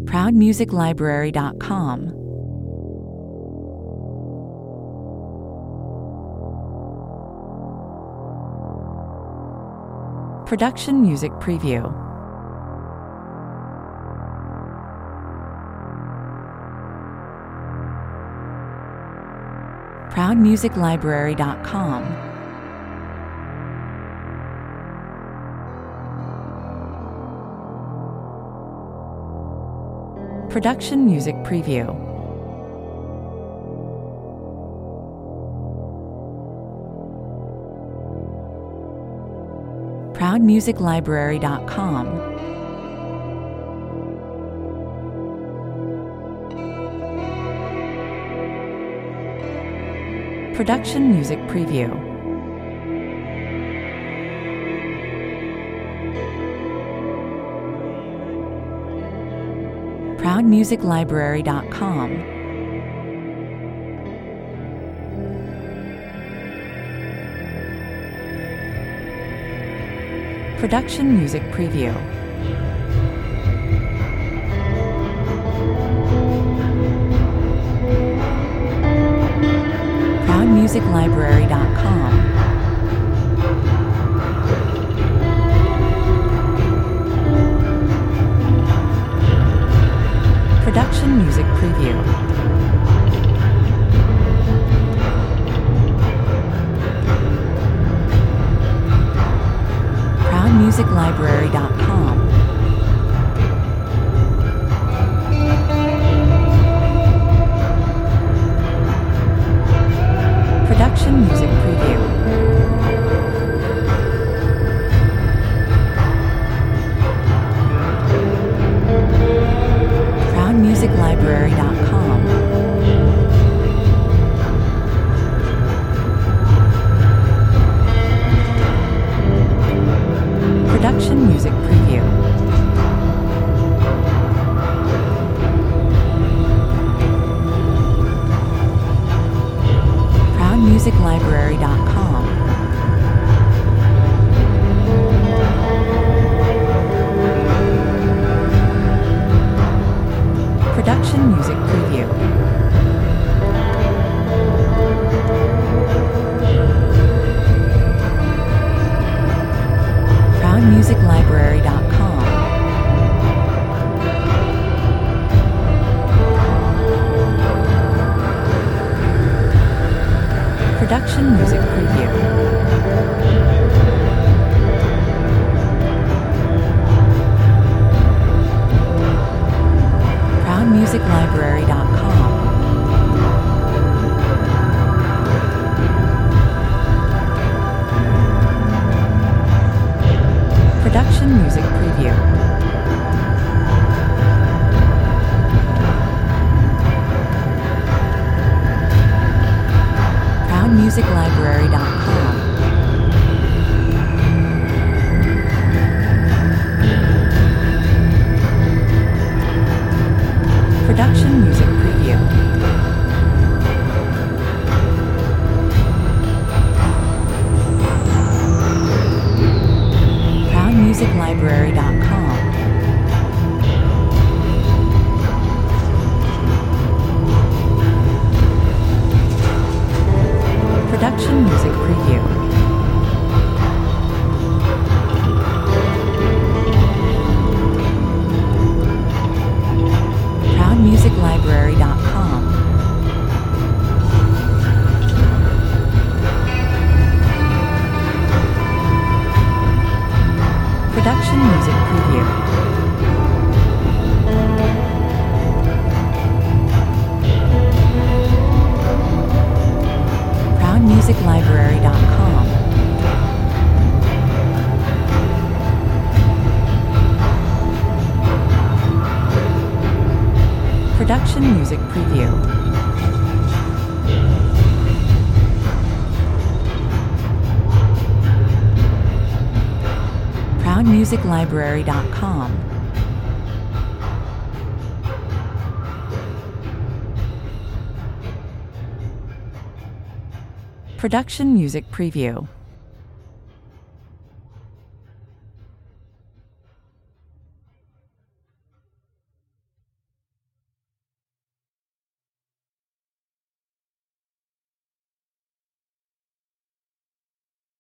ProudMusicLibrary.com. Production Music Preview. ProudMusicLibrary.com. Production Music Preview. ProudMusicLibrary.com. Production Music Preview. ProudMusicLibrary.com. Production Music Preview. ProudMusicLibrary.com. Production Music Preview. ProudMusicLibrary.com. Production Music Preview. ProudMusicLibrary.com. Production Music Preview. ProudMusicLibrary.com. Production Music Preview. ProudMusicLibrary.com. Production Music Preview. ProudMusicLibrary.com. Production Music Preview. ProudMusicLibrary.com. Production Music Preview. ProudMusicLibrary.com. Production Music Preview. ProudMusicLibrary.com. Production Music Preview. ProudMusicLibrary.com. Production Music Preview. ProudMusicLibrary.com. Production Music Preview.